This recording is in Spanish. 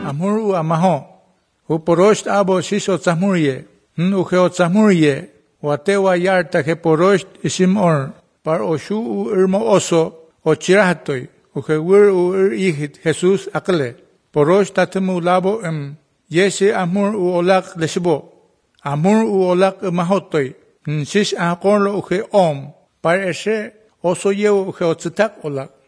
Amur u amaho. U porosht abo shish o tzahmurye. U he o tzahmurye. U atewa yarta he porosht isim or. Par o shu u irmo oso o chirahatoy. U he wir u ihit Jesus akle. Porosht tatemu labo Yesi amur u olak lesbo. Amur u olak mahotoy. Shish akorlo uhe om. Par eshe oso yew uhe otzitak olak.